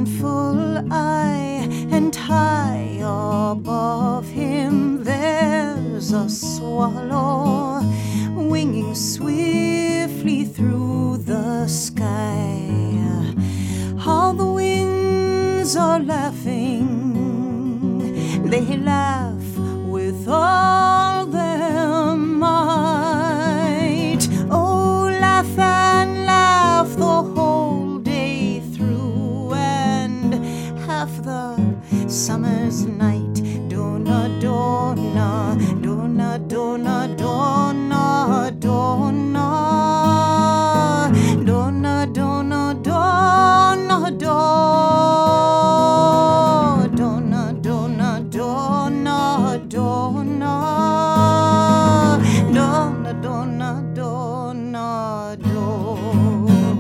mournful eye, and high above him there's a swallow winging swiftly through the sky. All the winds are laughing, they laugh with all their might. Oh, laugh and laugh the whole day through, and half the summer's night. Donna, donna, donna, donna, donna, donna, donna, donna, donna, donna, donna, donna, donna, donna, donna, donna.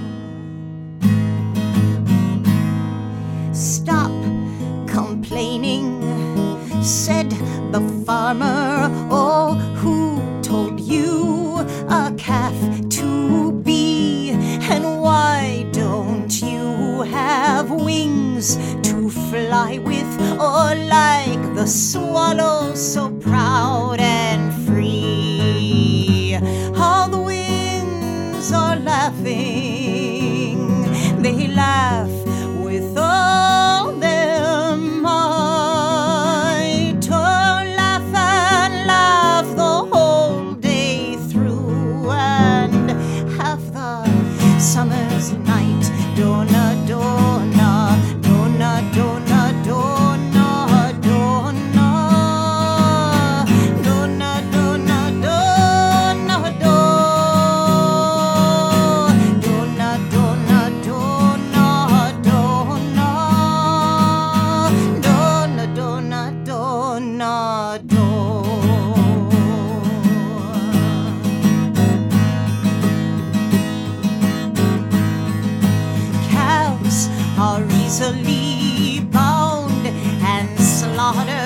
Stop complaining, said the farmer. Oh, who told you a calf to be? And why don't you have wings to fly with, or like the swallow so proud and free? All the winds are laughing, they laugh with all their might. Oh, laugh and laugh the whole day through, and half the summer's night. Donna, donna, donna, donna, donna, donna, donna, donna, donna, donna, donna, donna, donna, donna, Calves are easily bound and slaughtered